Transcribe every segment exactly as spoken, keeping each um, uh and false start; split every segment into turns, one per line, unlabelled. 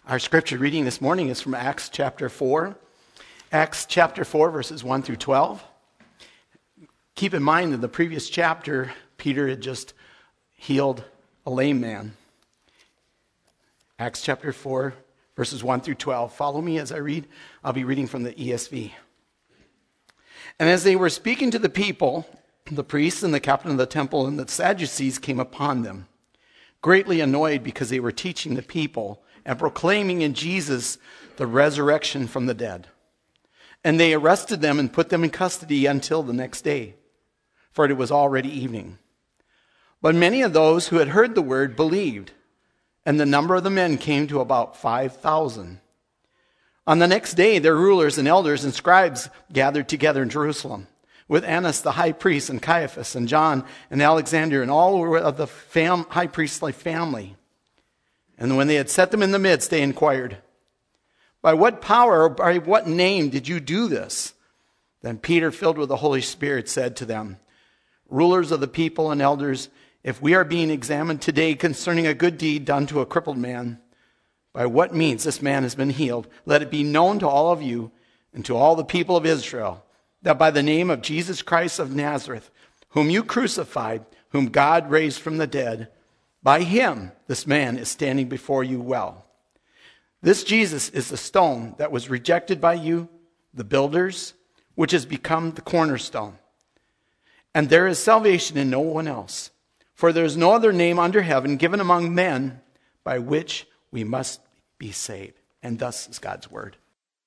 Our scripture reading this morning is from Acts chapter four. Acts chapter four, verses one through twelve. Keep in mind that in the previous chapter, Peter had just healed a lame man. Acts chapter four, verses one through twelve. Follow me as I read. I'll be reading from the E S V. And as they were speaking to the people, the priests and the captain of the temple and the Sadducees came upon them, greatly annoyed because they were teaching the people and proclaiming in Jesus the resurrection from the dead. And they arrested them and put them in custody until the next day, for it was already evening. But many of those who had heard the word believed, and the number of the men came to about five thousand. On the next day, their rulers and elders and scribes gathered together in Jerusalem, with Annas the high priest and Caiaphas and John and Alexander and all of the fam- high priestly family. And when they had set them in the midst, they inquired, "By what power or by what name did you do this?" Then Peter, filled with the Holy Spirit, said to them, "Rulers of the people and elders, if we are being examined today concerning a good deed done to a crippled man, by what means this man has been healed, let it be known to all of you and to all the people of Israel, that by the name of Jesus Christ of Nazareth, whom you crucified, whom God raised from the dead, by him this man is standing before you well. This Jesus is the stone that was rejected by you, the builders, which has become the cornerstone. And there is salvation in no one else, for there is no other name under heaven given among men by which we must be saved." And thus is God's word.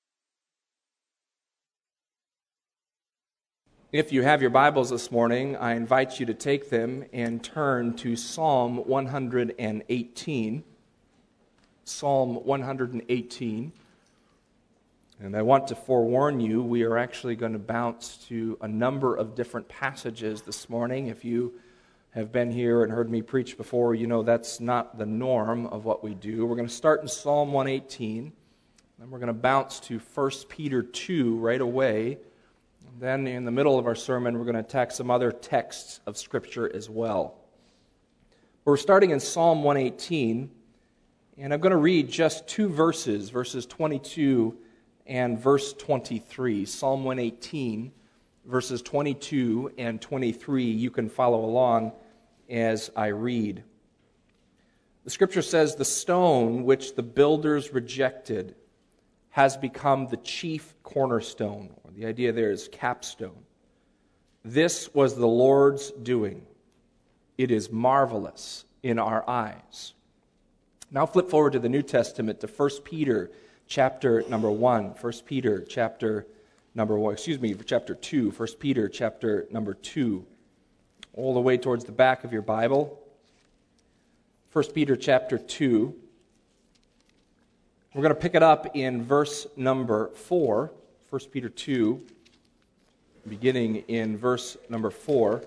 If you have your Bibles this morning, I invite you to take them and turn to Psalm one eighteen. Psalm one eighteen. And I want to forewarn you, we are actually going to bounce to a number of different passages this morning. If you have been here and heard me preach before, you know that's not the norm of what we do. We're going to start in Psalm one eighteen, then we're going to bounce to First Peter two right away. Then in the middle of our sermon, we're going to attack some other texts of Scripture as well. We're starting in Psalm one eighteen, and I'm going to read just two verses, verses twenty-two and verse twenty-three. Psalm one eighteen, verses twenty-two and twenty-three. You can follow along as I read. The Scripture says, "The stone which the builders rejected has become the chief cornerstone." Or the idea there is capstone. "This was the Lord's doing. It is marvelous in our eyes." Now flip forward to the New Testament to First Peter chapter number one. First Peter chapter number one, excuse me, chapter two. First Peter chapter number two. All the way towards the back of your Bible. First Peter chapter two. We're going to pick it up in verse number four, First Peter two, beginning in verse number four.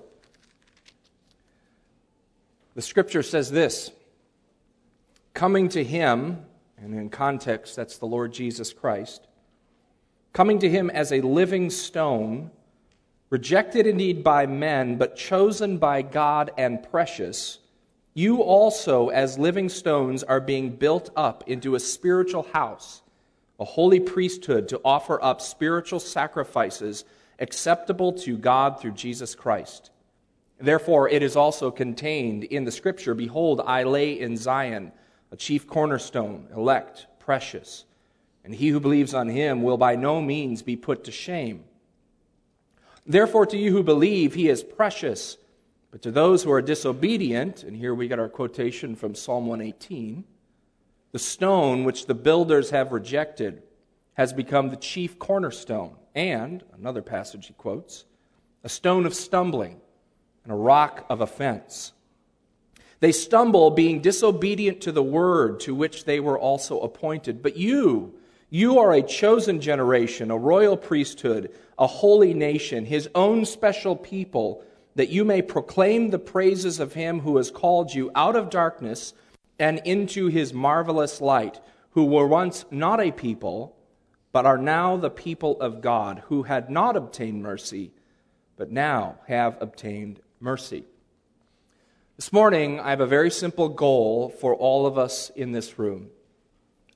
The Scripture says this, "Coming to him," and in context that's the Lord Jesus Christ, "coming to him as a living stone, rejected indeed by men, but chosen by God and precious, you also, as living stones, are being built up into a spiritual house, a holy priesthood, to offer up spiritual sacrifices acceptable to God through Jesus Christ. Therefore, it is also contained in the Scripture, 'Behold, I lay in Zion a chief cornerstone, elect, precious, and he who believes on him will by no means be put to shame. Therefore, to you who believe, he is precious. But to those who are disobedient,'" and here we get our quotation from Psalm one eighteen, "the stone which the builders have rejected has become the chief cornerstone, and," another passage he quotes, "a stone of stumbling and a rock of offense. They stumble, being disobedient to the word to which they were also appointed. But you, you are a chosen generation, a royal priesthood, a holy nation, his own special people, that you may proclaim the praises of him who has called you out of darkness and into his marvelous light, who were once not a people, but are now the people of God, who had not obtained mercy, but now have obtained mercy." This morning, I have a very simple goal for all of us in this room.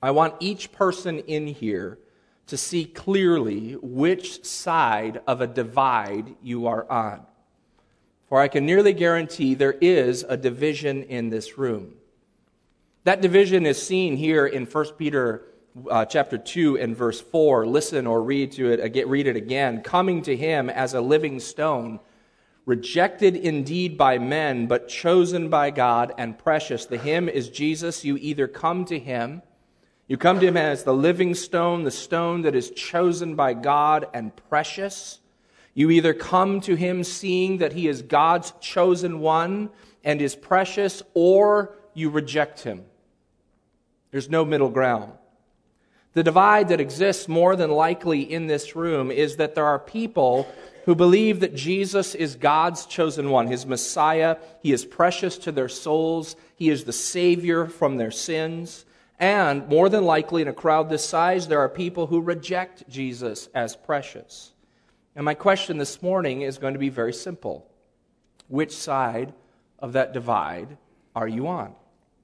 I want each person in here to see clearly which side of a divide you are on. For I can nearly guarantee there is a division in this room. That division is seen here in First Peter uh, chapter two and verse four. Listen or read to it again, read it again. Coming to him as a living stone, rejected indeed by men, but chosen by God and precious. The him is Jesus. You either come to him, you come to him as the living stone, the stone that is chosen by God and precious. You either come to him seeing that he is God's chosen one and is precious, or you reject him. There's no middle ground. The divide that exists more than likely in this room is that there are people who believe that Jesus is God's chosen one, his Messiah. He is precious to their souls. He is the Savior from their sins. And more than likely in a crowd this size, there are people who reject Jesus as precious. And my question this morning is going to be very simple. Which side of that divide are you on?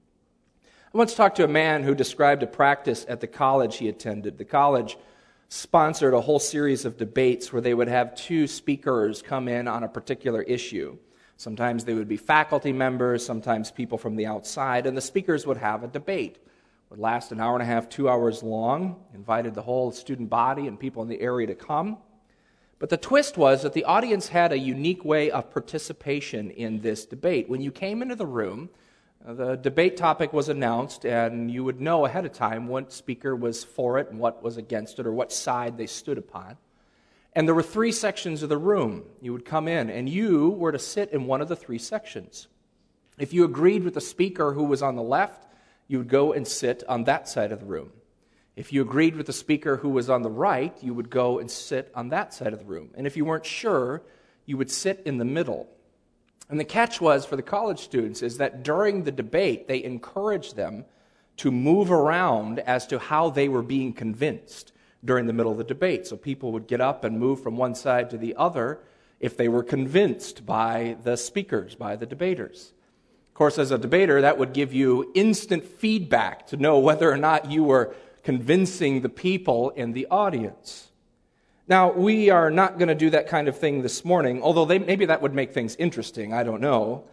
I once talked to a man who described a practice at the college he attended. The college sponsored a whole series of debates where they would have two speakers come in on a particular issue. Sometimes they would be faculty members, sometimes people from the outside, and the speakers would have a debate. It would last an hour and a half, two hours long, invited the whole student body and people in the area to come. But the twist was that the audience had a unique way of participation in this debate. When you came into the room, the debate topic was announced, and you would know ahead of time what speaker was for it and what was against it, or what side they stood upon. And there were three sections of the room. You would come in, and you were to sit in one of the three sections. If you agreed with the speaker who was on the left, you would go and sit on that side of the room. If you agreed with the speaker who was on the right, you would go and sit on that side of the room. And if you weren't sure, you would sit in the middle. And the catch was, for the college students, is that during the debate, they encouraged them to move around as to how they were being convinced during the middle of the debate. So people would get up and move from one side to the other if they were convinced by the speakers, by the debaters. Of course, as a debater, that would give you instant feedback to know whether or not you were convincing the people in the audience. Now, we are not going to do that kind of thing this morning, although they, maybe that would make things interesting, I don't know.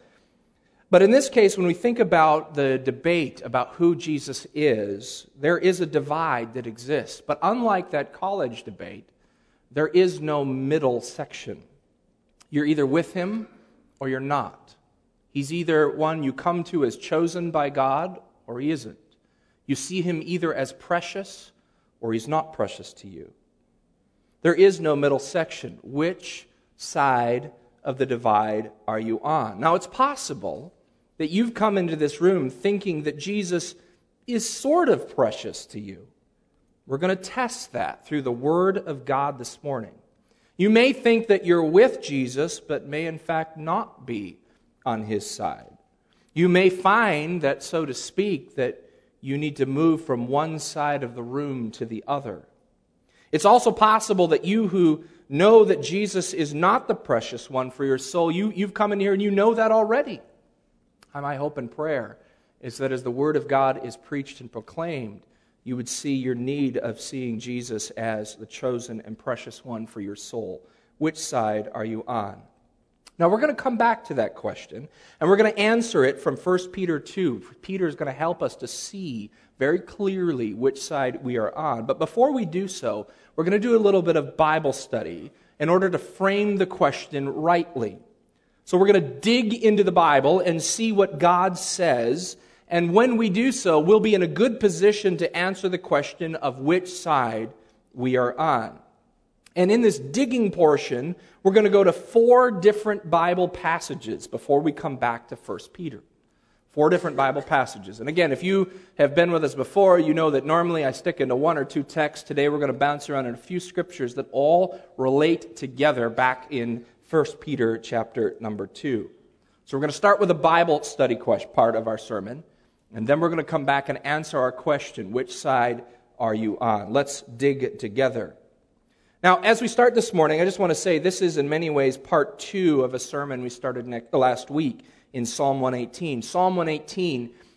But in this case, when we think about the debate about who Jesus is, there is a divide that exists. But unlike that college debate, there is no middle section. You're either with him or you're not. He's either one you come to as chosen by God, or he isn't. You see him either as precious or he's not precious to you. There is no middle section. Which side of the divide are you on? Now, it's possible that you've come into this room thinking that Jesus is sort of precious to you. We're going to test that through the Word of God this morning. You may think that you're with Jesus, but may in fact not be on his side. You may find that, so to speak, that you need to move from one side of the room to the other. It's also possible that you who know that Jesus is not the precious one for your soul, you, you've come in here and you know that already. And my hope and prayer is that as the Word of God is preached and proclaimed, you would see your need of seeing Jesus as the chosen and precious one for your soul. Which side are you on? Now, we're going to come back to that question, and we're going to answer it from First Peter two. Peter is going to help us to see very clearly which side we are on. But before we do so, we're going to do a little bit of Bible study in order to frame the question rightly. So we're going to dig into the Bible and see what God says, and when we do so, we'll be in a good position to answer the question of which side we are on. And in this digging portion, we're going to go to four different Bible passages before we come back to First Peter. Four different Bible passages. And again, if you have been with us before, you know that normally I stick into one or two texts. Today we're going to bounce around in a few scriptures that all relate together back in First Peter chapter number two. So we're going to start with the Bible study question, part of our sermon, and then we're going to come back and answer our question, which side are you on? Let's dig together. Now, as we start this morning, I just want to say this is in many ways part two of a sermon we started next, last week in Psalm one eighteen. Psalm one eighteen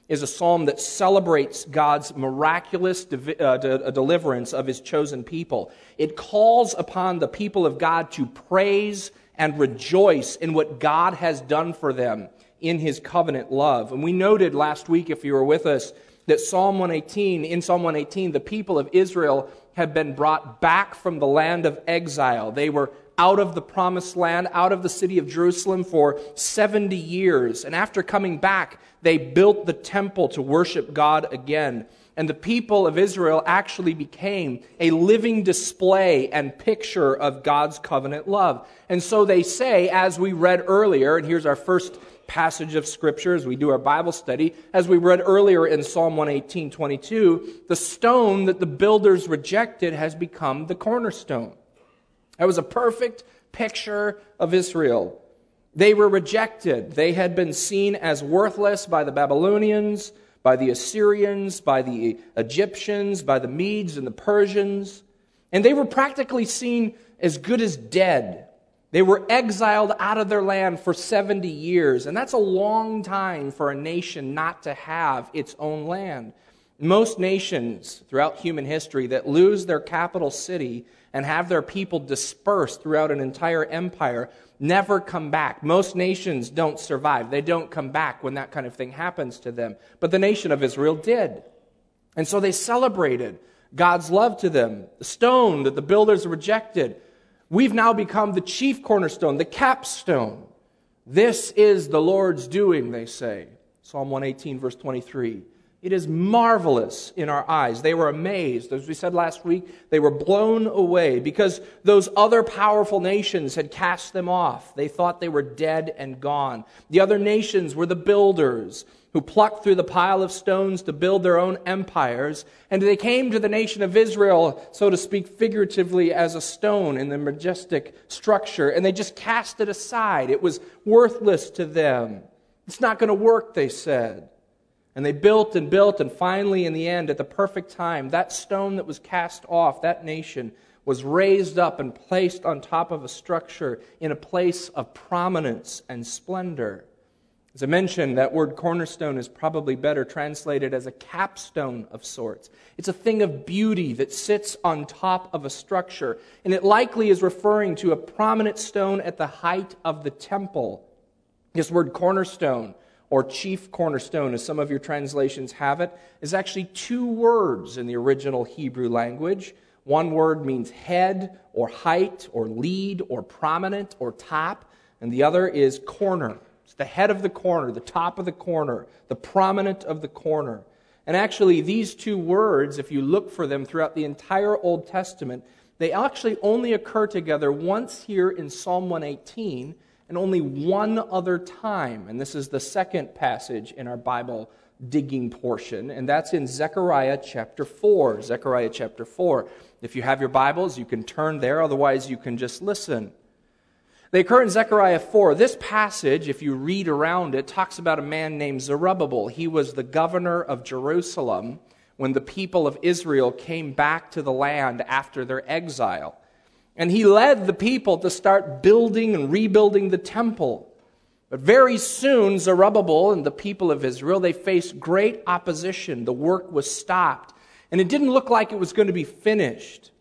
is a psalm that celebrates God's miraculous de- uh, de- deliverance of his chosen people. It calls upon the people of God to praise and rejoice in what God has done for them in his covenant love. And we noted last week, if you were with us, that Psalm one eighteen, in Psalm one eighteen, the people of Israel have been brought back from the land of exile. They were out of the promised land, out of the city of Jerusalem for seventy years. And after coming back, they built the temple to worship God again. And the people of Israel actually became a living display and picture of God's covenant love. And so they say, as we read earlier, and here's our first passage of Scripture as we do our Bible study, as we read earlier in Psalm one eighteen, twenty-two, the stone that the builders rejected has become the cornerstone. That was a perfect picture of Israel. They were rejected. They had been seen as worthless by the Babylonians, by the Assyrians, by the Egyptians, by the Medes and the Persians. And they were practically seen as good as dead. They were exiled out of their land for seventy years. And that's a long time for a nation not to have its own land. Most nations throughout human history that lose their capital city and have their people dispersed throughout an entire empire never come back. Most nations don't survive. They don't come back when that kind of thing happens to them. But the nation of Israel did. And so they celebrated God's love to them. The stone that the builders rejected, we've now become the chief cornerstone, the capstone. This is the Lord's doing, they say. Psalm one eighteen, verse twenty-three. It is marvelous in our eyes. They were amazed. As we said last week, they were blown away because those other powerful nations had cast them off. They thought they were dead and gone. The other nations were the builders who plucked through the pile of stones to build their own empires. And they came to the nation of Israel, so to speak, figuratively as a stone in the majestic structure, and they just cast it aside. It was worthless to them. It's not going to work, they said. And they built and built, and finally, in the end, at the perfect time, that stone that was cast off, that nation, was raised up and placed on top of a structure in a place of prominence and splendor. As I mentioned, that word cornerstone is probably better translated as a capstone of sorts. It's a thing of beauty that sits on top of a structure, and it likely is referring to a prominent stone at the height of the temple. This word cornerstone, or chief cornerstone, as some of your translations have it, is actually two words in the original Hebrew language. One word means head, or height, or lead, or prominent, or top, and the other is corner. It's the head of the corner, the top of the corner, the prominent of the corner. And actually, these two words, if you look for them throughout the entire Old Testament, they actually only occur together once here in Psalm one eighteen, and only one other time, and this is the second passage in our Bible digging portion, and that's in Zechariah chapter four. Zechariah chapter four. If you have your Bibles, you can turn there, otherwise you can just listen. They occur in Zechariah four. This passage, if you read around it, talks about a man named Zerubbabel. He was the governor of Jerusalem when the people of Israel came back to the land after their exile. And he led the people to start building and rebuilding the temple. But very soon, Zerubbabel and the people of Israel, they faced great opposition. The work was stopped. And it didn't look like it was going to be finished.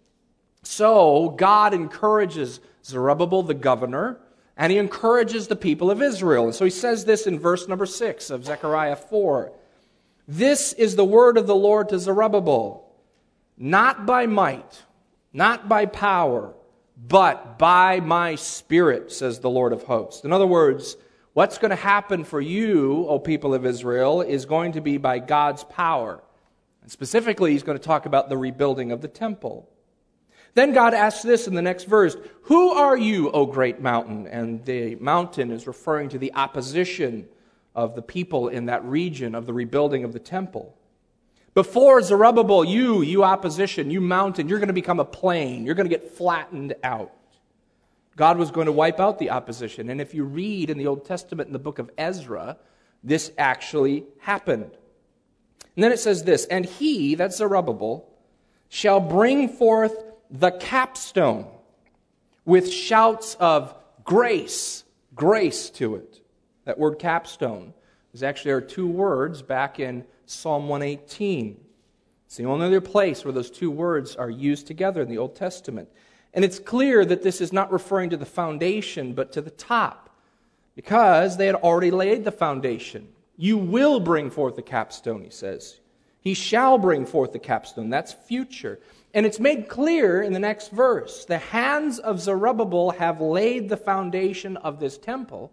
So God encourages Zerubbabel, the governor, and he encourages the people of Israel. And so he says this in verse number six of Zechariah four. This is the word of the Lord to Zerubbabel, not by might, not by power, but by my Spirit, says the Lord of hosts. In other words, what's going to happen for you, O people of Israel, is going to be by God's power. And specifically, he's going to talk about the rebuilding of the temple. Then God asks this in the next verse, who are you, O great mountain? And the mountain is referring to the opposition of the people in that region of the rebuilding of the temple. Before Zerubbabel, you, you opposition, you mountain, you're going to become a plain. You're going to get flattened out. God was going to wipe out the opposition. And if you read in the Old Testament in the book of Ezra, this actually happened. And then it says this, and he, that's Zerubbabel, shall bring forth the capstone with shouts of grace, grace to it. That word capstone There's actually are two words back in Psalm one eighteen. It's the only other place where those two words are used together in the Old Testament. And it's clear that this is not referring to the foundation, but to the top, because they had already laid the foundation. You will bring forth the capstone, he says. He shall bring forth the capstone. That's future. And it's made clear in the next verse. The hands of Zerubbabel have laid the foundation of this temple.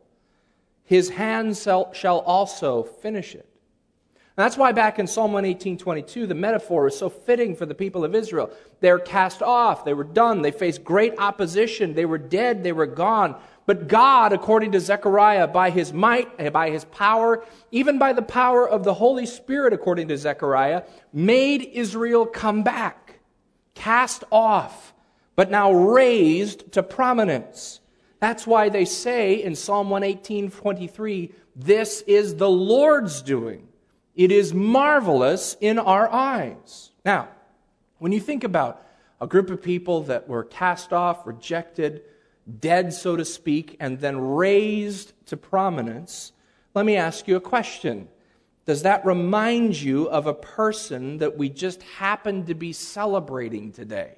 His hands shall also finish it. And that's why back in Psalm one eighteen twenty-two, the metaphor is so fitting for the people of Israel. They're cast off. They were done. They faced great opposition. They were dead. They were gone. But God, according to Zechariah, by His might, by His power, even by the power of the Holy Spirit, according to Zechariah, made Israel come back, cast off, but now raised to prominence. That's why they say in Psalm one eighteen twenty-three, this is the Lord's doing. It is marvelous in our eyes. Now, when you think about a group of people that were cast off, rejected, dead, so to speak, and then raised to prominence, let me ask you a question. Does that remind you of a person that we just happen to be celebrating today?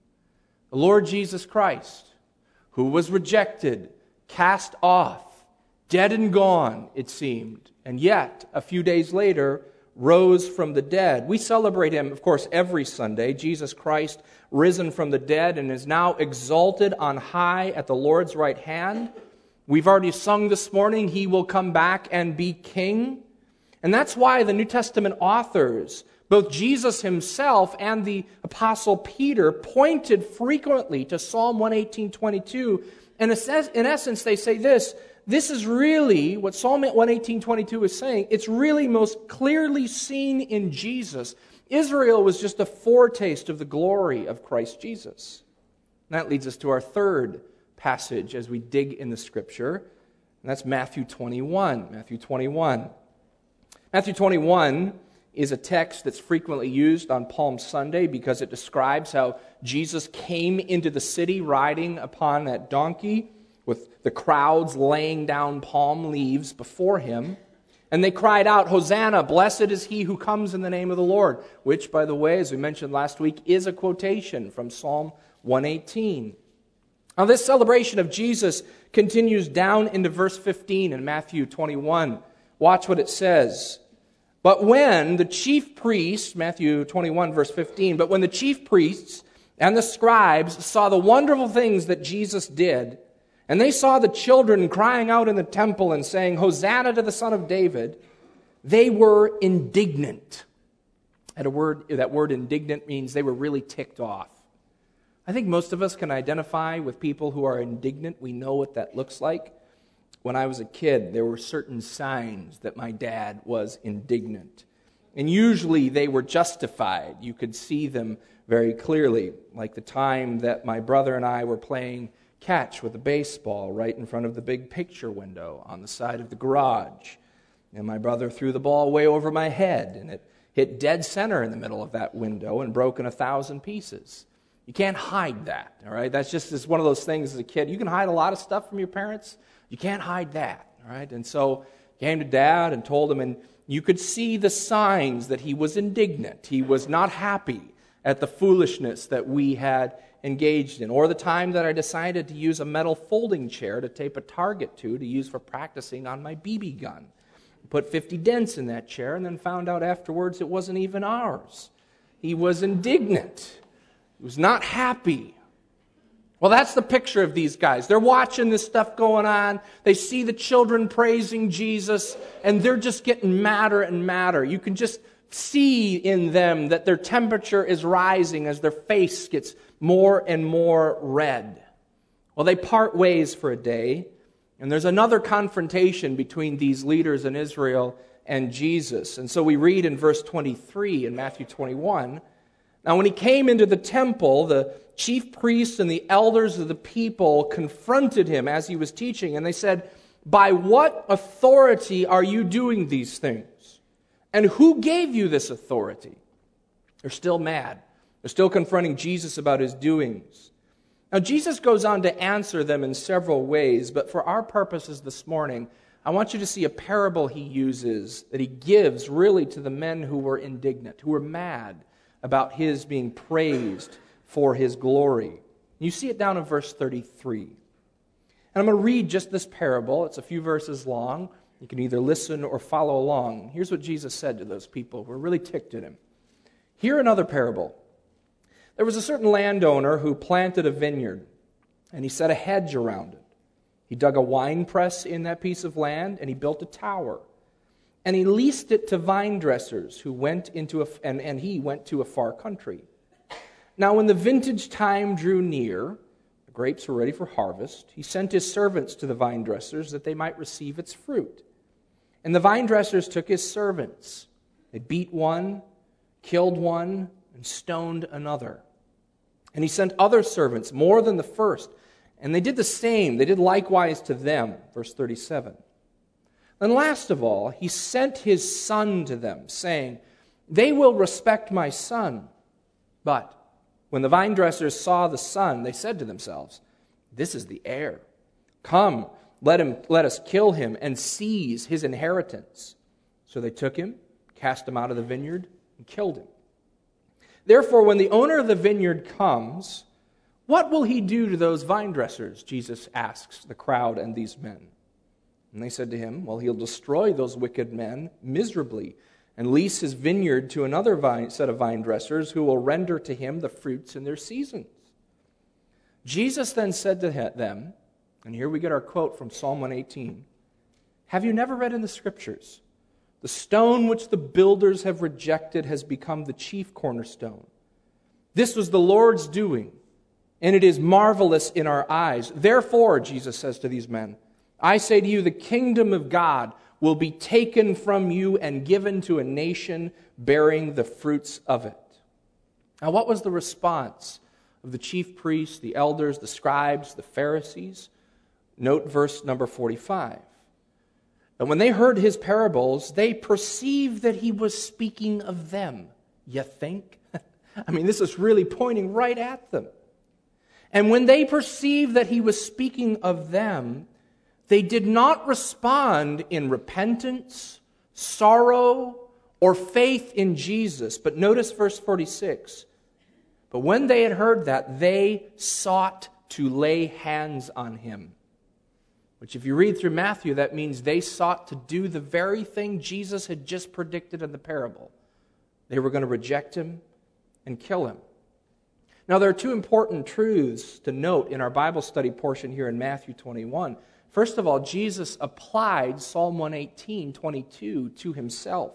The Lord Jesus Christ, who was rejected, cast off, dead and gone, it seemed, and yet, a few days later, rose from the dead. We celebrate Him, of course, every Sunday. Jesus Christ risen from the dead and is now exalted on high at the Lord's right hand. We've already sung this morning, He will come back and be King. And that's why the New Testament authors, both Jesus Himself and the Apostle Peter, pointed frequently to Psalm one eighteen twenty-two. And in essence, they say this: this is really what Psalm one eighteen twenty-two is saying. It's really most clearly seen in Jesus. Israel was just a foretaste of the glory of Christ Jesus. And that leads us to our third passage as we dig in the Scripture, and that's Matthew twenty-one. Matthew twenty-one. Matthew twenty-one is a text that's frequently used on Palm Sunday because it describes how Jesus came into the city riding upon that donkey, with the crowds laying down palm leaves before Him. And they cried out, Hosanna, blessed is he who comes in the name of the Lord, which, by the way, as we mentioned last week, is a quotation from Psalm one eighteen. Now, this celebration of Jesus continues down into verse fifteen in Matthew twenty-one. Watch what it says. But when the chief priests, Matthew twenty-one, verse fifteen, but when the chief priests and the scribes saw the wonderful things that Jesus did, and they saw the children crying out in the temple and saying, Hosanna to the Son of David, they were indignant. And a word, that word indignant means they were really ticked off. I think most of us can identify with people who are indignant. We know what that looks like. When I was a kid, there were certain signs that my dad was indignant. And usually they were justified. You could see them very clearly, like the time that my brother and I were playing catch with a baseball right in front of the big picture window on the side of the garage. And my brother threw the ball way over my head, and it hit dead center in the middle of that window and broke in a thousand pieces. You can't hide that, all right? That's just it's one of those things as a kid. You can hide a lot of stuff from your parents. You can't hide that, all right? And so came to Dad and told him, and you could see the signs that he was indignant. He was not happy at the foolishness that we had engaged in, or the time that I decided to use a metal folding chair to tape a target to to use for practicing on my B B gun. Put fifty dents in that chair and then found out afterwards it wasn't even ours. He was indignant. He was not happy. Well, that's the picture of these guys. They're watching this stuff going on. They see the children praising Jesus, and they're just getting madder and madder. You can just see in them that their temperature is rising as their face gets more and more red. Well, they part ways for a day, and there's another confrontation between these leaders in Israel and Jesus. And so we read in verse twenty-three in Matthew twenty-one, now when he came into the temple, the chief priests and the elders of the people confronted him as he was teaching, and they said, by what authority are you doing these things? And who gave you this authority? They're still mad. They're still confronting Jesus about his doings. Now, Jesus goes on to answer them in several ways, but for our purposes this morning, I want you to see a parable he uses, that he gives really to the men who were indignant, who were mad about his being praised for his glory. You see it down in verse thirty-three. And I'm going to read just this parable. It's a few verses long. You can either listen or follow along. Here's what Jesus said to those people who were really ticked at him. Hear another parable. There was a certain landowner who planted a vineyard, and he set a hedge around it. He dug a wine press in that piece of land, and he built a tower. And he leased it to vine dressers who went into a, and, and he went to a far country. Now when the vintage time drew near, the grapes were ready for harvest, he sent his servants to the vine dressers that they might receive its fruit. And the vine dressers took his servants. They beat one, killed one, and stoned another. And he sent other servants, more than the first, and they did the same. They did likewise to them. Verse thirty-seven. Then last of all, he sent his son to them, saying, they will respect my son. But when the vine dressers saw the son, they said to themselves, this is the heir. Come, let him, let us kill him and seize his inheritance. So they took him, cast him out of the vineyard, and killed him. Therefore, when the owner of the vineyard comes, what will he do to those vine dressers? Jesus asks the crowd and these men. And they said to him, well, he'll destroy those wicked men miserably and lease his vineyard to another vine, set of vine dressers who will render to him the fruits in their seasons. Jesus then said to them, and here we get our quote from Psalm one eighteen, have you never read in the Scriptures, the stone which the builders have rejected has become the chief cornerstone. This was the Lord's doing, and it is marvelous in our eyes. Therefore, Jesus says to these men, I say to you, the kingdom of God will be taken from you and given to a nation bearing the fruits of it. Now, what was the response of the chief priests, the elders, the scribes, the Pharisees? Note verse number forty-five. And when they heard his parables, they perceived that he was speaking of them. You think? I mean, this is really pointing right at them. And when they perceived that he was speaking of them, they did not respond in repentance, sorrow, or faith in Jesus. But notice verse forty-six. But when they had heard that, they sought to lay hands on him. Which if you read through Matthew, that means they sought to do the very thing Jesus had just predicted in the parable. They were going to reject him and kill him. Now there are two important truths to note in our Bible study portion here in Matthew twenty-one. First of all, Jesus applied Psalm one eighteen, twenty-two to himself.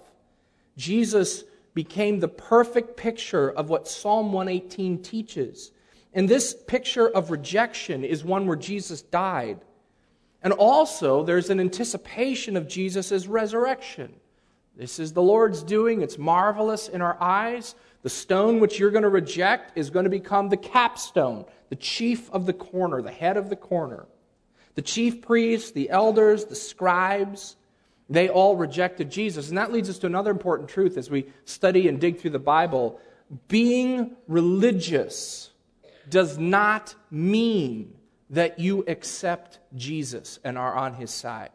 Jesus became the perfect picture of what Psalm one eighteen teaches. And this picture of rejection is one where Jesus died. And also, there's an anticipation of Jesus' resurrection. This is the Lord's doing. It's marvelous in our eyes. The stone which you're going to reject is going to become the capstone, the chief of the corner, the head of the corner. The chief priests, the elders, the scribes, they all rejected Jesus. And that leads us to another important truth as we study and dig through the Bible. Being religious does not mean that you accept Jesus and are on his side.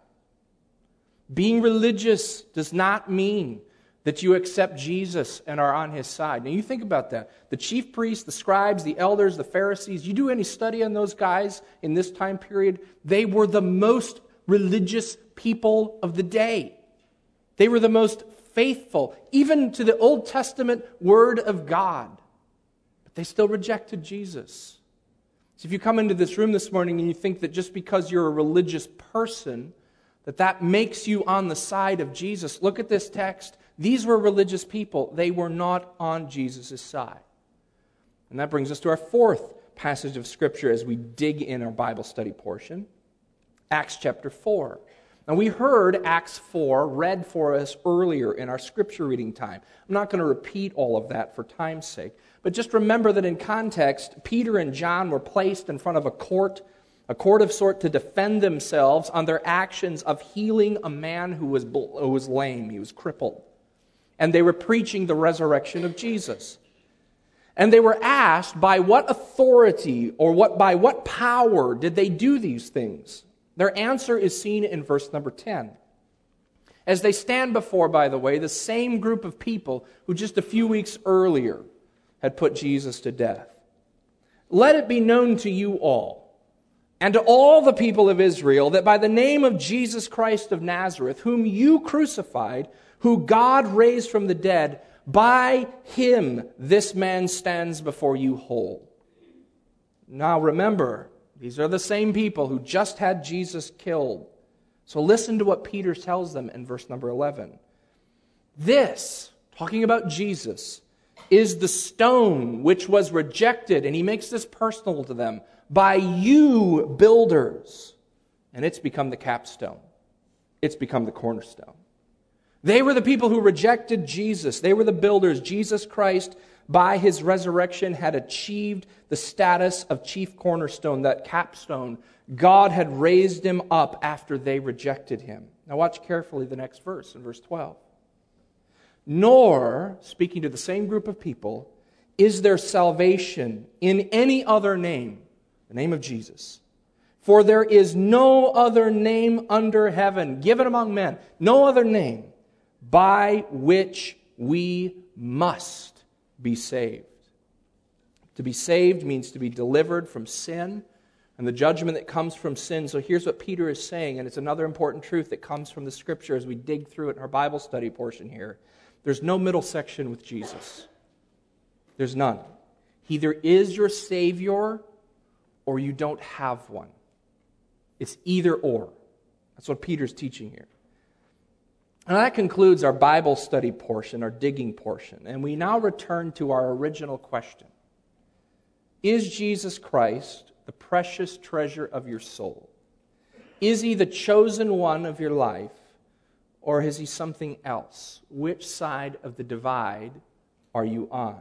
Being religious does not mean that you accept Jesus and are on his side. Now you think about that. The chief priests, the scribes, the elders, the Pharisees, you do any study on those guys in this time period, they were the most religious people of the day. They were the most faithful, even to the Old Testament Word of God. But they still rejected Jesus. So if you come into this room this morning and you think that just because you're a religious person, that that makes you on the side of Jesus, look at this text. These were religious people. They were not on Jesus' side. And that brings us to our fourth passage of Scripture as we dig in our Bible study portion, Acts chapter four. Now we heard Acts four read for us earlier in our Scripture reading time. I'm not going to repeat all of that for time's sake, but just remember that in context, Peter and John were placed in front of a court, a court of sort to defend themselves on their actions of healing a man who was, who was lame, he was crippled. And they were preaching the resurrection of Jesus. And they were asked by what authority or what by what power did they do these things? Their answer is seen in verse number ten. As they stand before, by the way, the same group of people who just a few weeks earlier had put Jesus to death. Let it be known to you all, and to all the people of Israel, that by the name of Jesus Christ of Nazareth, whom you crucified, who God raised from the dead, by him this man stands before you whole. Now remember, these are the same people who just had Jesus killed. So listen to what Peter tells them in verse number eleven. This, talking about Jesus, is the stone which was rejected, and he makes this personal to them, by you builders. And it's become the capstone. It's become the cornerstone. They were the people who rejected Jesus. They were the builders. Jesus Christ, by his resurrection, had achieved the status of chief cornerstone, that capstone. God had raised him up after they rejected him. Now watch carefully the next verse, in verse twelve. Nor, speaking to the same group of people, is there salvation in any other name, the name of Jesus. For there is no other name under heaven, given among men, no other name, by which we must be saved. To be saved means to be delivered from sin and the judgment that comes from sin. So here's what Peter is saying, and it's another important truth that comes from the Scripture as we dig through it in our Bible study portion here. There's no middle section with Jesus. There's none. He either is your Savior or you don't have one. It's either or. That's what Peter's teaching here. And that concludes our Bible study portion, our digging portion. And we now return to our original question. Is Jesus Christ the precious treasure of your soul? Is he the chosen one of your life? Or is he something else? Which side of the divide are you on?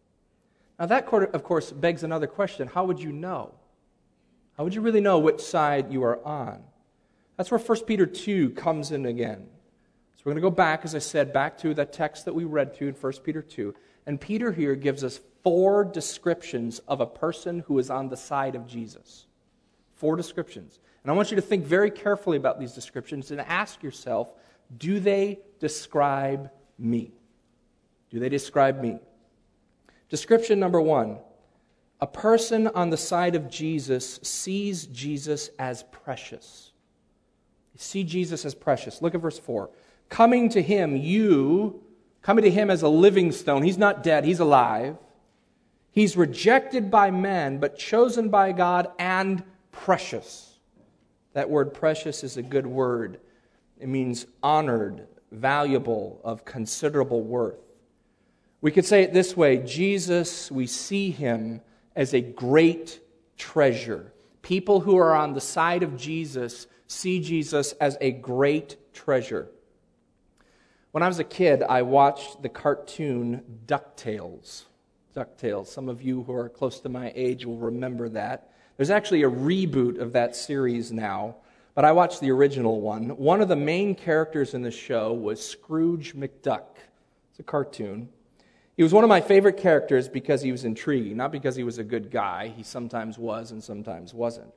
Now that, of course, begs another question. How would you know? How would you really know which side you are on? That's where First Peter two comes in again. So we're going to go back, as I said, back to that text that we read through in First Peter two. And Peter here gives us four descriptions of a person who is on the side of Jesus. Four descriptions. And I want you to think very carefully about these descriptions and ask yourself, do they describe me? Do they describe me? Description number one. A person on the side of Jesus sees Jesus as precious. You see Jesus as precious. Look at verse four. Coming to him, you, coming to him as a living stone. He's not dead, he's alive. He's rejected by men, but chosen by God and precious. That word precious is a good word. It means honored, valuable, of considerable worth. We could say it this way: Jesus, we see him as a great treasure. People who are on the side of Jesus see Jesus as a great treasure. When I was a kid, I watched the cartoon DuckTales. DuckTales. Some of you who are close to my age will remember that. There's actually a reboot of that series now, but I watched the original one. One of the main characters in the show was Scrooge McDuck. It's a cartoon. He was one of my favorite characters because he was intriguing, not because he was a good guy. He sometimes was and sometimes wasn't.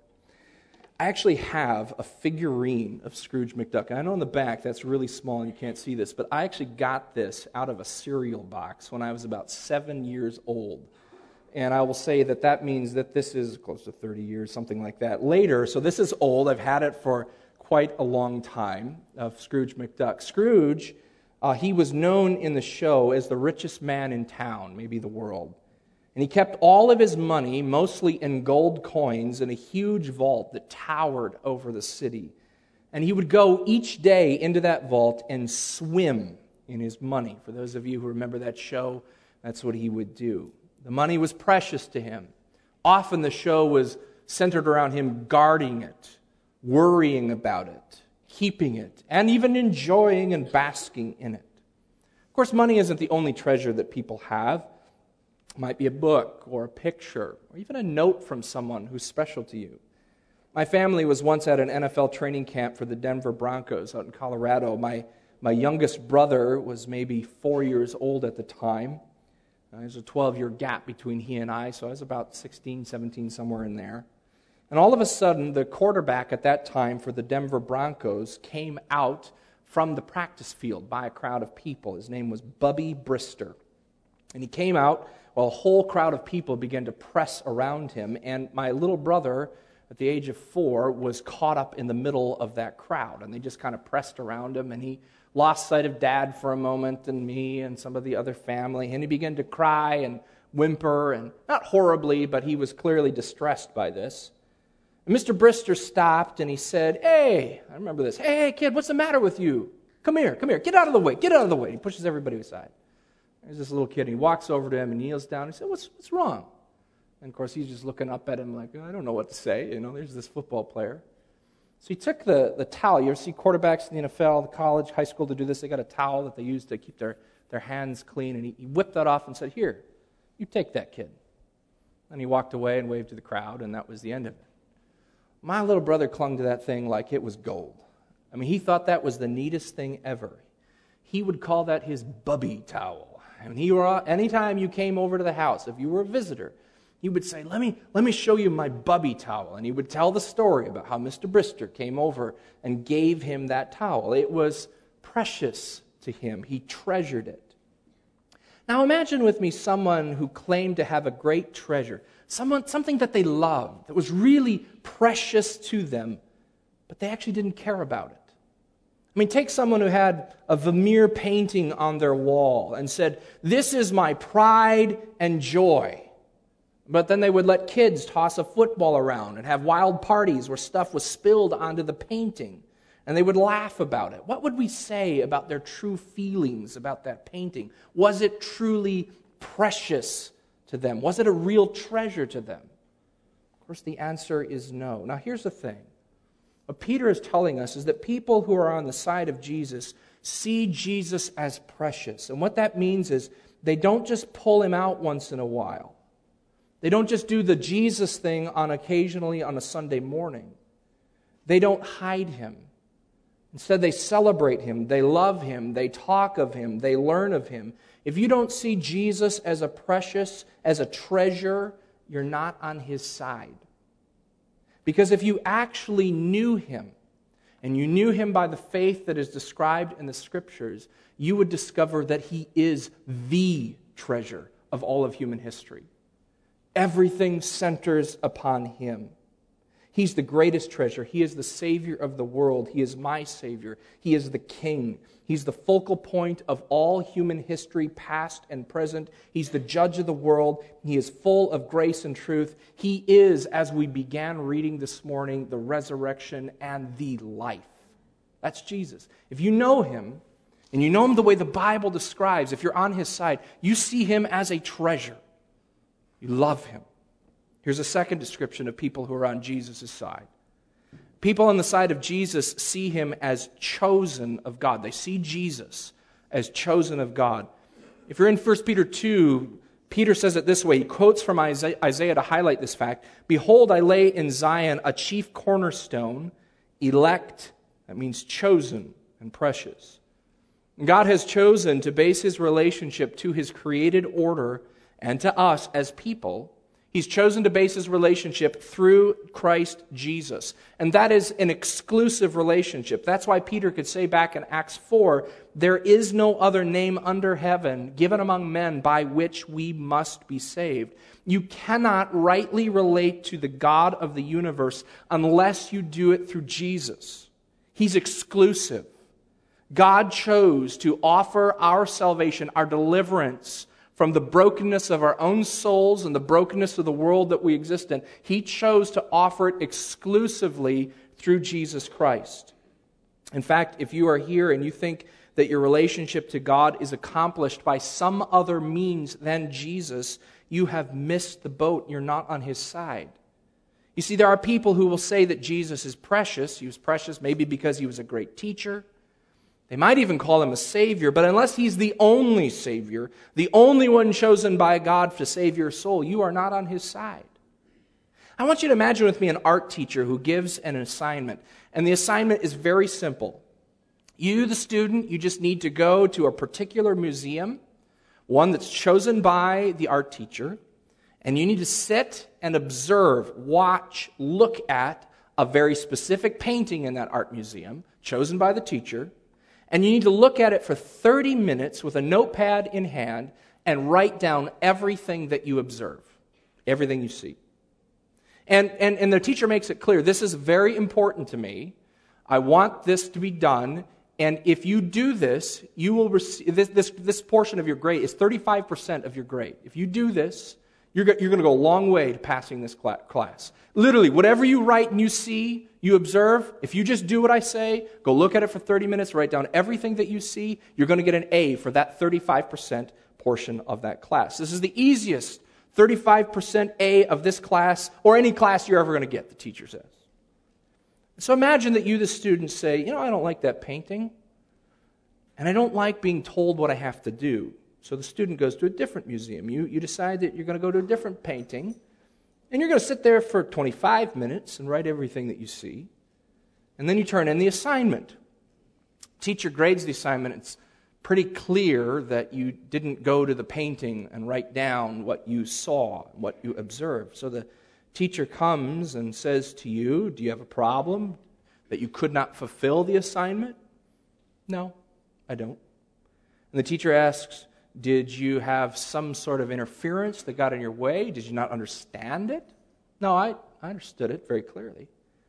I actually have a figurine of Scrooge McDuck. And I know on the back that's really small and you can't see this, but I actually got this out of a cereal box when I was about seven years old. And I will say that that means that this is close to thirty years, something like that, later. So this is old. I've had it for quite a long time, of Scrooge McDuck. Scrooge, uh, he was known in the show as the richest man in town, maybe the world. And he kept all of his money, mostly in gold coins, in a huge vault that towered over the city. And he would go each day into that vault and swim in his money. For those of you who remember that show, that's what he would do. The money was precious to him. Often the show was centered around him guarding it, worrying about it, keeping it, and even enjoying and basking in it. Of course, money isn't the only treasure that people have. It might be a book or a picture or even a note from someone who's special to you. My family was once at an N F L training camp for the Denver Broncos out in Colorado. My, my youngest brother was maybe four years old at the time. Uh, there's a twelve-year gap between he and I, so I was about sixteen, seventeen, somewhere in there. And all of a sudden, the quarterback at that time for the Denver Broncos came out from the practice field by a crowd of people. His name was Bubby Brister. And he came out while a whole crowd of people began to press around him. And my little brother, at the age of four, was caught up in the middle of that crowd. And they just kind of pressed around him. And he lost sight of Dad for a moment and me and some of the other family. And he began to cry and whimper, and not horribly, but he was clearly distressed by this. And Mister Brister stopped and he said, "Hey," I remember this, hey, hey, kid, what's the matter with you? Come here, come here, get out of the way, get out of the way. He pushes everybody aside. There's this little kid, and he walks over to him and kneels down. And he said, what's, what's wrong? And of course, he's just looking up at him like, I don't know what to say. You know, there's this football player. So he took the, the towel. You ever see quarterbacks in the N F L, the college, high school to do this? They got a towel that they use to keep their, their hands clean. And he, he whipped that off and said, "Here, you take that, kid." And he walked away and waved to the crowd, and that was the end of it. My little brother clung to that thing like it was gold. I mean, he thought that was the neatest thing ever. He would call that his Bubby towel. And he were, anytime you came over to the house, if you were a visitor, he would say, let me, let me show you my Bubby towel. And he would tell the story about how Mister Brister came over and gave him that towel. It was precious to him. He treasured it. Now imagine with me someone who claimed to have a great treasure, someone, something that they loved, that was really precious to them, but they actually didn't care about it. I mean, take someone who had a Vermeer painting on their wall and said, "This is my pride and joy." But then they would let kids toss a football around and have wild parties where stuff was spilled onto the painting, and they would laugh about it. What would we say about their true feelings about that painting? Was it truly precious to them? Was it a real treasure to them? Of course, the answer is no. Now, here's the thing. What Peter is telling us is that people who are on the side of Jesus see Jesus as precious. And what that means is they don't just pull him out once in a while. They don't just do the Jesus thing on occasionally on a Sunday morning. They don't hide him. Instead, they celebrate him, they love him, they talk of him, they learn of him. If you don't see Jesus as a precious, as a treasure, you're not on his side. Because if you actually knew him, and you knew him by the faith that is described in the Scriptures, you would discover that he is the treasure of all of human history. Everything centers upon him. He's the greatest treasure. He is the Savior of the world. He is my Savior. He is the King. He's the focal point of all human history, past and present. He's the judge of the world. He is full of grace and truth. He is, as we began reading this morning, the resurrection and the life. That's Jesus. If you know him, and you know him the way the Bible describes, if you're on his side, you see him as a treasure. You love him. Here's a second description of people who are on Jesus' side. People on the side of Jesus see him as chosen of God. They see Jesus as chosen of God. If you're in First Peter two, Peter says it this way. He quotes from Isaiah to highlight this fact. "Behold, I lay in Zion a chief cornerstone, elect," that means chosen and precious. God has chosen to base his relationship to his created order and to us as people. He's chosen to base his relationship through Christ Jesus. And that is an exclusive relationship. That's why Peter could say back in Acts four, "There is no other name under heaven given among men by which we must be saved." You cannot rightly relate to the God of the universe unless you do it through Jesus. He's exclusive. God chose to offer our salvation, our deliverance, from the brokenness of our own souls and the brokenness of the world that we exist in. He chose to offer it exclusively through Jesus Christ. In fact, if you are here and you think that your relationship to God is accomplished by some other means than Jesus, you have missed the boat. You're not on his side. You see, there are people who will say that Jesus is precious. He was precious maybe because he was a great teacher. They might even call him a Savior, but unless he's the only Savior, the only one chosen by God to save your soul, you are not on his side. I want you to imagine with me an art teacher who gives an assignment, and the assignment is very simple. You, the student, you just need to go to a particular museum, one that's chosen by the art teacher, And you need to sit and observe, watch, look at a very specific painting in that art museum, chosen by the teacher, and you need to look at it for thirty minutes with a notepad in hand and write down everything that you observe, everything you see. And, and, and the teacher makes it clear, this is very important to me. I want this to be done. And if you do this, you will receive, this, this, this portion of your grade is thirty-five percent of your grade. If you do this, you're, you're going to go a long way to passing this class. Literally, whatever you write and you see, you observe, if you just do what I say, go look at it for thirty minutes, write down everything that you see, you're going to get an A for that thirty-five percent portion of that class. This is the easiest thirty-five percent A of this class, or any class you're ever going to get, the teacher says. So imagine that you, the student, say, you know, I don't like that painting, and I don't like being told what I have to do. So the student goes to a different museum. You, you decide that you're going to go to a different painting, and you're going to sit there for twenty-five minutes and write everything that you see, and then you turn in the assignment. Teacher grades the assignment. It's pretty clear that you didn't go to the painting and write down what you saw, what you observed. So the teacher comes and says to you, do you have a problem that you could not fulfill the assignment? No, I don't. And the teacher asks, did you have some sort of interference that got in your way? Did you not understand it? No, I, I understood it very clearly.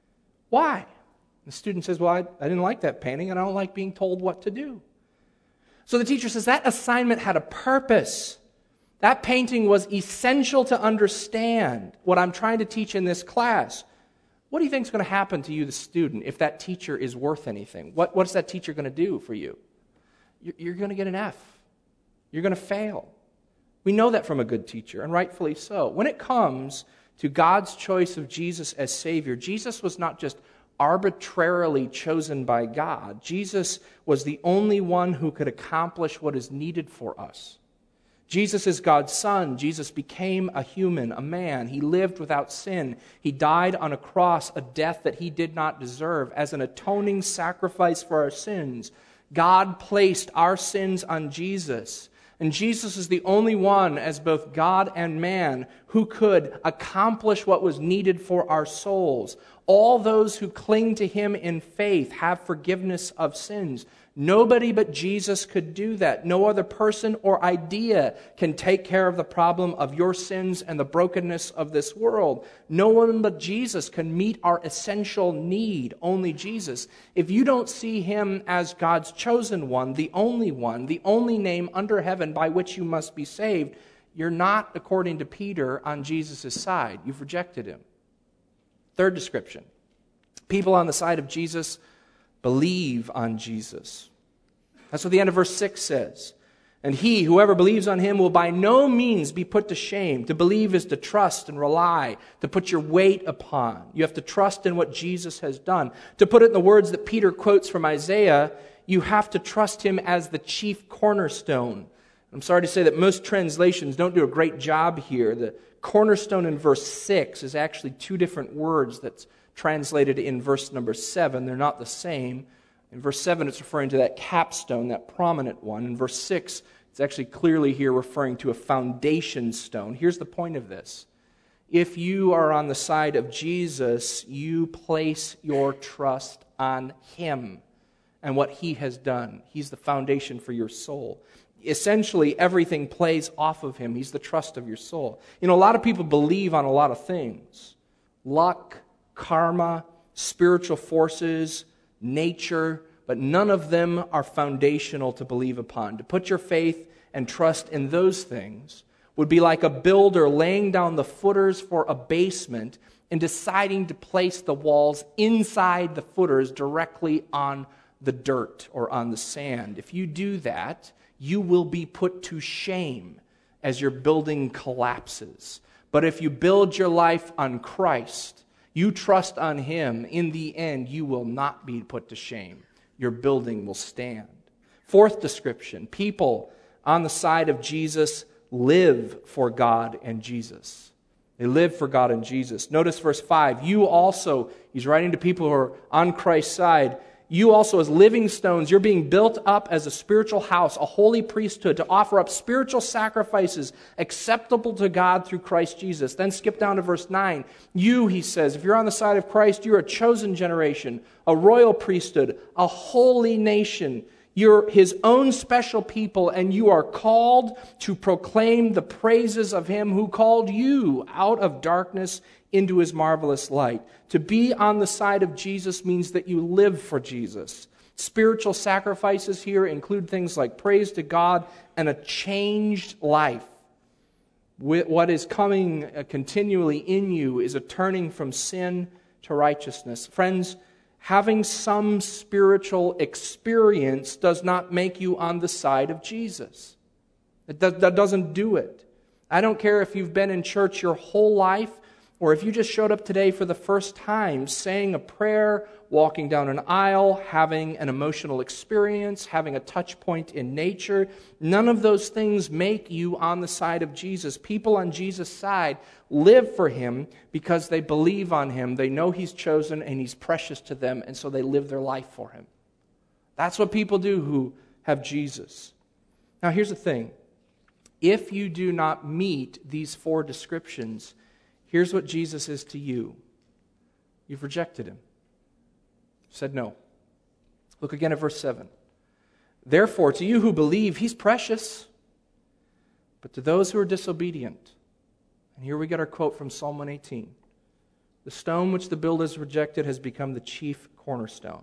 Why? The student says, well, I, I didn't like that painting, and I don't like being told what to do. So the teacher says, that assignment had a purpose. That painting was essential to understand what I'm trying to teach in this class. What do you think is going to happen to you, the student, if that teacher is worth anything? What, what's that teacher going to do for you? You're, you're going to get an F. You're going to fail. We know that from a good teacher, and rightfully so. When it comes to God's choice of Jesus as Savior, Jesus was not just arbitrarily chosen by God. Jesus was the only one who could accomplish what is needed for us. Jesus is God's Son. Jesus became a human, a man. He lived without sin. He died on a cross, a death that he did not deserve, as an atoning sacrifice for our sins. God placed our sins on Jesus. And Jesus is the only one, as both God and man, who could accomplish what was needed for our souls. All those who cling to him in faith have forgiveness of sins. Nobody but Jesus could do that. No other person or idea can take care of the problem of your sins and the brokenness of this world. No one but Jesus can meet our essential need, only Jesus. If you don't see him as God's chosen one, the only one, the only name under heaven by which you must be saved, you're not, according to Peter, on Jesus' side. You've rejected him. Third description. People on the side of Jesus believe on Jesus. That's what the end of verse six says. And he, whoever believes on him, will by no means be put to shame. To believe is to trust and rely, to put your weight upon. You have to trust in what Jesus has done. To put it in the words that Peter quotes from Isaiah, you have to trust him as the chief cornerstone. I'm sorry to say that most translations don't do a great job here. The cornerstone in verse six is actually two different words that's translated in verse number seven. They're not the same. In verse seven, it's referring to that capstone, that prominent one. In verse six, it's actually clearly here referring to a foundation stone. Here's the point of this. If you are on the side of Jesus, you place your trust on him and what he has done. He's the foundation for your soul. Essentially, everything plays off of him. He's the trust of your soul. You know, a lot of people believe on a lot of things. Luck, karma, spiritual forces, nature, but none of them are foundational to believe upon. To put your faith and trust in those things would be like a builder laying down the footers for a basement and deciding to place the walls inside the footers directly on the dirt or on the sand. If you do that, you will be put to shame as your building collapses. But if you build your life on Christ, you trust on him, in the end, you will not be put to shame. Your building will stand. Fourth description, people on the side of Jesus live for God and Jesus. They live for God and Jesus. Notice verse five. You also, he's writing to people who are on Christ's side, you also as living stones, you're being built up as a spiritual house, a holy priesthood, to offer up spiritual sacrifices acceptable to God through Christ Jesus. Then skip down to verse nine. You, he says, if you're on the side of Christ, you're a chosen generation, a royal priesthood, a holy nation. You're his own special people, and you are called to proclaim the praises of him who called you out of darkness into his marvelous light. To be on the side of Jesus means that you live for Jesus. Spiritual sacrifices here include things like praise to God and a changed life. What is coming continually in you is a turning from sin to righteousness. Friends, having some spiritual experience does not make you on the side of Jesus. It does, that doesn't do it. I don't care if you've been in church your whole life or if you just showed up today for the first time, saying a prayer, walking down an aisle, having an emotional experience, having a touch point in nature. None of those things make you on the side of Jesus. People on Jesus' side live for him because they believe on him. They know he's chosen and he's precious to them, and so they live their life for him. That's what people do who have Jesus. Now, here's the thing. If you do not meet these four descriptions, here's what Jesus is to you. You've rejected him. Said no. Look again at verse seven. Therefore, to you who believe, he's precious. But to those who are disobedient, and here we get our quote from Psalm one eighteen. The stone which the builders rejected has become the chief cornerstone.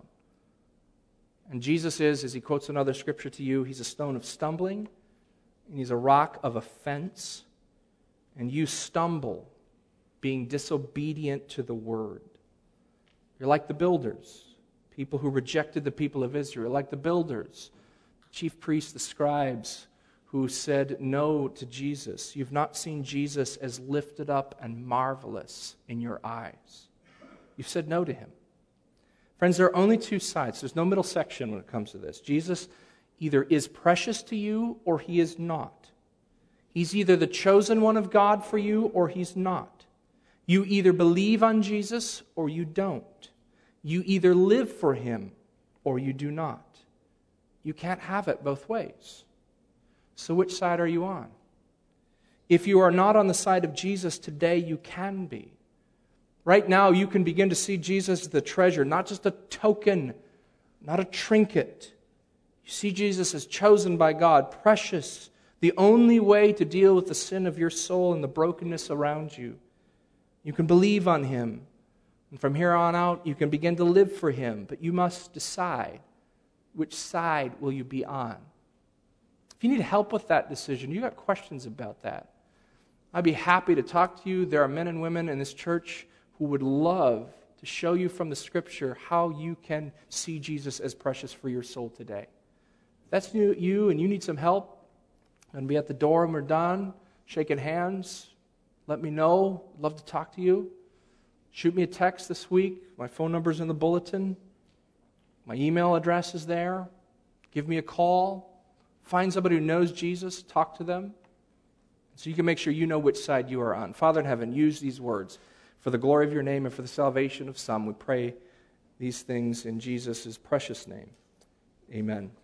And Jesus is, as he quotes another scripture to you, he's a stone of stumbling, and he's a rock of offense. And you stumble being disobedient to the word. You're like the builders, people who rejected the people of Israel, like the builders, the chief priests, the scribes, who said no to Jesus. You've not seen Jesus as lifted up and marvelous in your eyes. You've said no to him. Friends, there are only two sides. There's no middle section when it comes to this. Jesus either is precious to you or he is not. He's either the chosen one of God for you or he's not. You either believe on Jesus or you don't. You either live for him or you do not. You can't have it both ways. So which side are you on? If you are not on the side of Jesus today, you can be. Right now, you can begin to see Jesus as the treasure, not just a token, not a trinket. You see Jesus as chosen by God, precious, the only way to deal with the sin of your soul and the brokenness around you. You can believe on him. And from here on out, you can begin to live for him. But you must decide, which side will you be on? If you need help with that decision, you got questions about that, I'd be happy to talk to you. There are men and women in this church who would love to show you from the Scripture how you can see Jesus as precious for your soul today. If that's you and you need some help, I'm going to be at the door when we're done, shaking hands. Let me know. I'd love to talk to you. Shoot me a text this week. My phone number's in the bulletin. My email address is there. Give me a call. Find somebody who knows Jesus. Talk to them. So you can make sure you know which side you are on. Father in heaven, use these words for the glory of your name and for the salvation of some. We pray these things in Jesus' precious name. Amen.